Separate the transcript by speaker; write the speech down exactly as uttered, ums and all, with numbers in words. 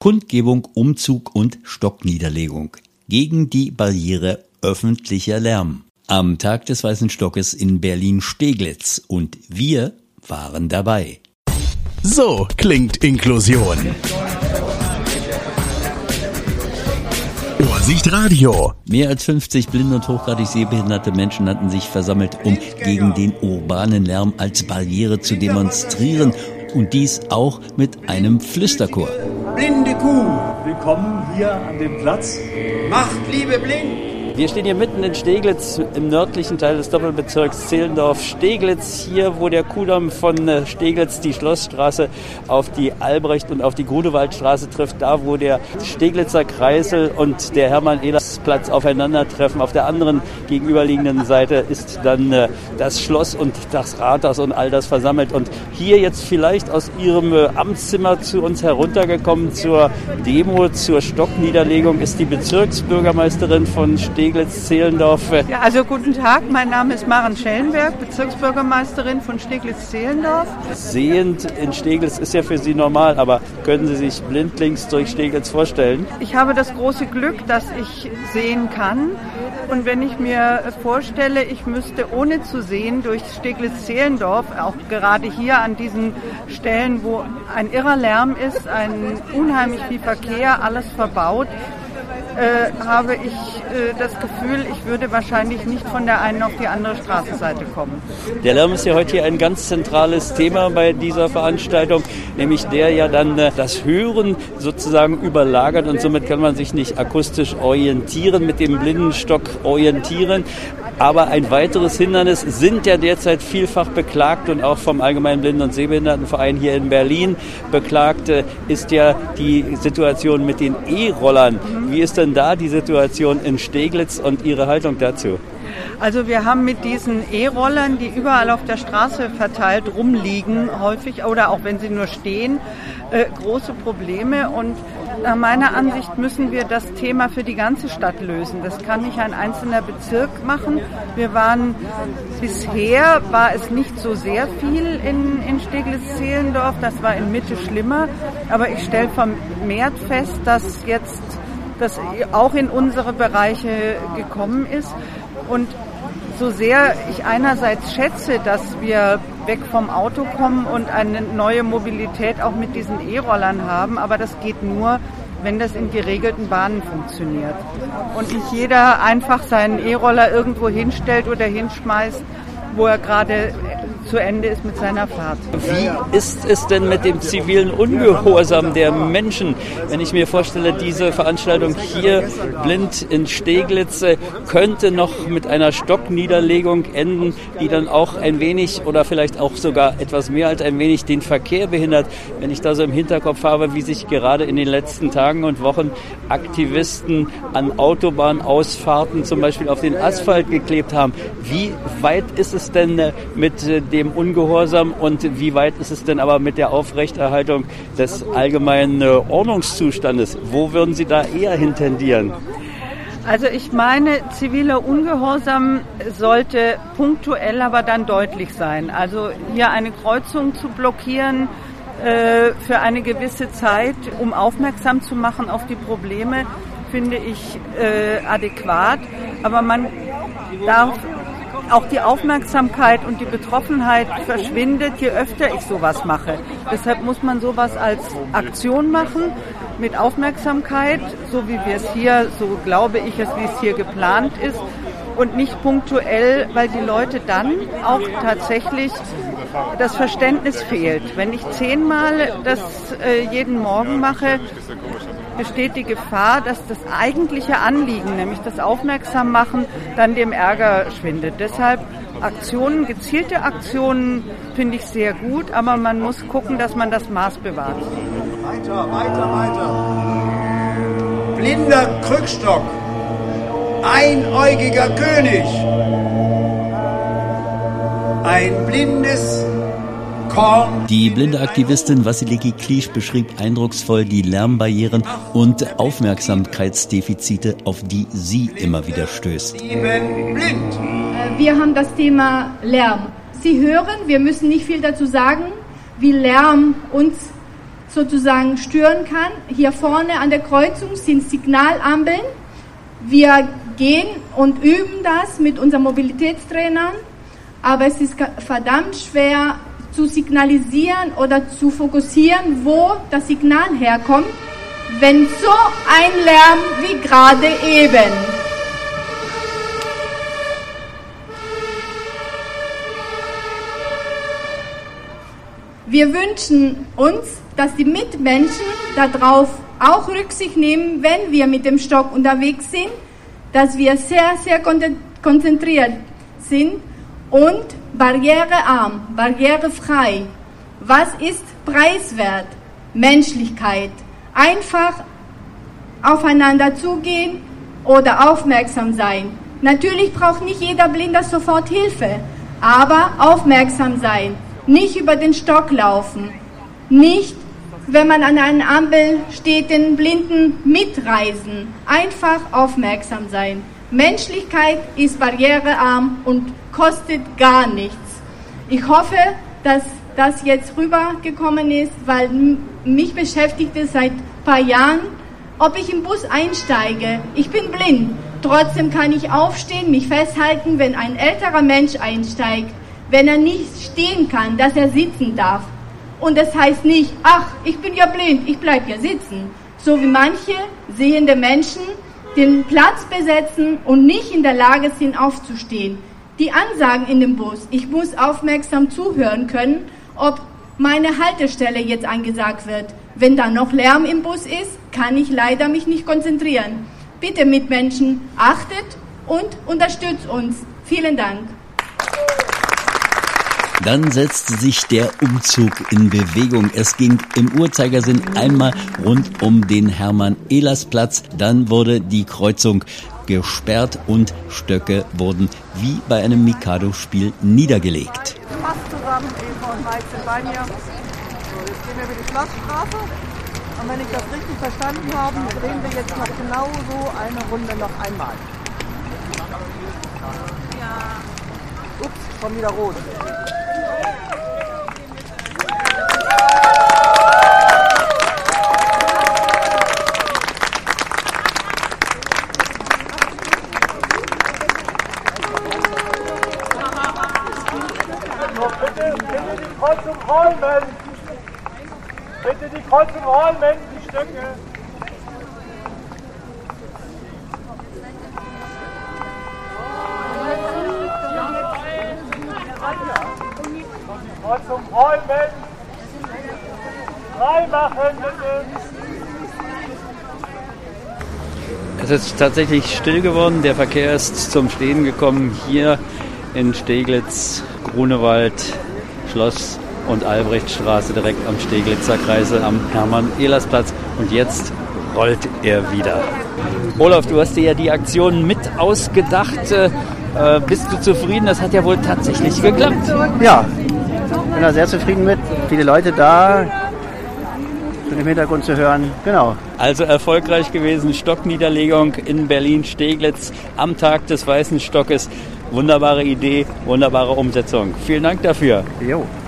Speaker 1: Kundgebung, Umzug und Stockniederlegung gegen die Barriere öffentlicher Lärm. Am Tag des Weißen Stockes in Berlin-Steglitz. Und wir waren dabei.
Speaker 2: So klingt Inklusion. Vorsicht Radio.
Speaker 1: Mehr als fünfzig blinde und hochgradig sehbehinderte Menschen hatten sich versammelt, um gegen den urbanen Lärm als Barriere zu demonstrieren. Und dies auch mit einem Flüsterchor.
Speaker 3: Blinde Kuh,
Speaker 4: willkommen hier an dem Platz.
Speaker 3: Macht Liebe blind.
Speaker 4: Wir stehen hier mitten in Steglitz, im nördlichen Teil des Doppelbezirks Zehlendorf-Steglitz, hier wo der Kuhdamm von Steglitz die Schlossstraße auf die Albrecht- und auf die Grunewaldstraße trifft, da wo der Steglitzer Kreisel und der Hermann-Ehlers-Platz aufeinandertreffen. Auf der anderen gegenüberliegenden Seite ist dann äh, das Schloss und das Rathaus und all das versammelt. Und hier jetzt vielleicht aus ihrem äh, Amtszimmer zu uns heruntergekommen zur Demo, zur Stockniederlegung ist die Bezirksbürgermeisterin von Steglitz. Steglitz-Zehlendorf.
Speaker 5: Ja, also guten Tag, mein Name ist Maren Schellenberg, Bezirksbürgermeisterin von Steglitz-Zehlendorf.
Speaker 4: Sehend in Steglitz ist ja für Sie normal, aber können Sie sich blindlings durch Steglitz vorstellen?
Speaker 5: Ich habe das große Glück, dass ich sehen kann. Und wenn ich mir vorstelle, ich müsste ohne zu sehen durch Steglitz-Zehlendorf, auch gerade hier an diesen Stellen, wo ein irrer Lärm ist, ein unheimlich viel Verkehr, alles verbaut, Äh, habe ich äh, das Gefühl, ich würde wahrscheinlich nicht von der einen auf die andere Straßenseite kommen.
Speaker 4: Der Lärm ist ja heute hier ein ganz zentrales Thema bei dieser Veranstaltung, nämlich der ja dann äh, das Hören sozusagen überlagert und somit kann man sich nicht akustisch orientieren, mit dem Blindenstock orientieren. Aber ein weiteres Hindernis sind ja derzeit vielfach beklagt und auch vom Allgemeinen Blinden- und Sehbehindertenverein hier in Berlin beklagt, äh, ist ja die Situation mit den E-Rollern. Wie ist denn da die Situation in Steglitz und Ihre Haltung dazu?
Speaker 5: Also wir haben mit diesen E-Rollern, die überall auf der Straße verteilt rumliegen, häufig oder auch wenn sie nur stehen, äh, große Probleme. Und nach meiner Ansicht müssen wir das Thema für die ganze Stadt lösen. Das kann nicht ein einzelner Bezirk machen. Wir waren, bisher war es nicht so sehr viel in, in Steglitz-Zehlendorf, das war in Mitte schlimmer. Aber ich stelle vermehrt fest, dass jetzt das auch in unsere Bereiche gekommen ist. Und so sehr ich einerseits schätze, dass wir weg vom Auto kommen und eine neue Mobilität auch mit diesen E-Rollern haben, aber das geht nur, wenn das in geregelten Bahnen funktioniert. Und nicht jeder einfach seinen E-Roller irgendwo hinstellt oder hinschmeißt, wo er gerade zu Ende ist mit seiner Fahrt.
Speaker 4: Wie ist es denn mit dem zivilen Ungehorsam der Menschen? Wenn ich mir vorstelle, diese Veranstaltung hier blind in Steglitz könnte noch mit einer Stockniederlegung enden, die dann auch ein wenig oder vielleicht auch sogar etwas mehr als ein wenig den Verkehr behindert. Wenn ich da so im Hinterkopf habe, wie sich gerade in den letzten Tagen und Wochen Aktivisten an Autobahnausfahrten zum Beispiel auf den Asphalt geklebt haben. Wie weit ist es denn mit dem Ungehorsam und wie weit ist es denn aber mit der Aufrechterhaltung des allgemeinen Ordnungszustandes? Wo würden Sie da eher hintendieren?
Speaker 5: Also ich meine, ziviler Ungehorsam sollte punktuell aber dann deutlich sein. Also hier eine Kreuzung zu blockieren äh, für eine gewisse Zeit, um aufmerksam zu machen auf die Probleme, finde ich äh, adäquat. Aber man darf auch die Aufmerksamkeit und die Betroffenheit verschwindet, je öfter ich sowas mache. Deshalb muss man sowas als Aktion machen, mit Aufmerksamkeit, so wie wir es hier, so glaube ich es, wie es hier geplant ist, und nicht punktuell, weil die Leute dann auch tatsächlich das Verständnis fehlt. Wenn ich zehnmal das äh, jeden Morgen mache, besteht die Gefahr, dass das eigentliche Anliegen, nämlich das Aufmerksammachen, dann dem Ärger schwindet. Deshalb Aktionen, gezielte Aktionen finde ich sehr gut, aber man muss gucken, dass man das Maß bewahrt.
Speaker 3: Weiter, weiter, weiter. Blinder Krückstock. Einäugiger König. Ein blindes Korn.
Speaker 1: Die blinde Aktivistin Wassiliki Klisch beschrieb eindrucksvoll die Lärmbarrieren und Aufmerksamkeitsdefizite, auf die sie immer wieder stößt.
Speaker 3: Blind.
Speaker 6: Wir haben das Thema Lärm. Sie hören, wir müssen nicht viel dazu sagen, wie Lärm uns sozusagen stören kann. Hier vorne an der Kreuzung sind Signalampeln. Wir gehen und üben das mit unseren Mobilitätstrainern, aber es ist verdammt schwer zu signalisieren oder zu fokussieren, wo das Signal herkommt, wenn so ein Lärm wie gerade eben. Wir wünschen uns, dass die Mitmenschen darauf auch Rücksicht nehmen, wenn wir mit dem Stock unterwegs sind, dass wir sehr, sehr konzentriert sind und barrierearm, barrierefrei. Was ist preiswert? Menschlichkeit. Einfach aufeinander zugehen oder aufmerksam sein. Natürlich braucht nicht jeder Blinder sofort Hilfe, aber aufmerksam sein. Nicht über den Stock laufen. Nicht, wenn man an einer Ampel steht, den Blinden mitreisen. Einfach aufmerksam sein. Menschlichkeit ist barrierearm und kostet gar nichts. Ich hoffe, dass das jetzt rübergekommen ist, weil mich beschäftigt es seit ein paar Jahren, ob ich im Bus einsteige. Ich bin blind. Trotzdem kann ich aufstehen, mich festhalten, wenn ein älterer Mensch einsteigt. Wenn er nicht stehen kann, dass er sitzen darf. Und das heißt nicht, ach, ich bin ja blind, ich bleib ja sitzen. So wie manche sehende Menschen den Platz besetzen und nicht in der Lage sind, aufzustehen. Die Ansagen in dem Bus, ich muss aufmerksam zuhören können, ob meine Haltestelle jetzt angesagt wird. Wenn da noch Lärm im Bus ist, kann ich leider mich nicht konzentrieren. Bitte Mitmenschen, achtet und unterstützt uns. Vielen Dank.
Speaker 1: Dann setzte sich der Umzug in Bewegung. Es ging im Uhrzeigersinn einmal rund um den Hermann-Ehlers-Platz. Dann wurde die Kreuzung gesperrt und Stöcke wurden wie bei einem Mikado-Spiel niedergelegt.
Speaker 7: Fast zusammen, Eva und Mike sind bei mir. So, jetzt gehen wir über die Schlossstraße. Und wenn ich das richtig verstanden habe, drehen wir jetzt noch genau so eine Runde noch einmal. Ups, schon wieder rot.
Speaker 8: Bitte, bitte die Kreuzung räumen! Bitte die Kreuzung räumen, die Stöcke! Die Kreuzung räumen! Frei machen, bitte!
Speaker 4: Es ist tatsächlich still geworden. Der Verkehr ist zum Stehen gekommen hier in Steglitz, Grunewald, Schloss- und Albrechtstraße direkt am Steglitzer Kreisel am Hermann-Ehlers-Platz. Und jetzt rollt er wieder. Olaf, du hast dir ja die Aktion mit ausgedacht. Äh, bist du zufrieden? Das hat ja wohl tatsächlich geklappt.
Speaker 9: Ja, ich bin da sehr zufrieden mit. Viele Leute da, schon im Hintergrund zu hören. Genau.
Speaker 4: Also erfolgreich gewesen, Stockniederlegung in Berlin-Steglitz am Tag des Weißen Stockes. Wunderbare Idee, wunderbare Umsetzung. Vielen Dank dafür.
Speaker 9: Jo.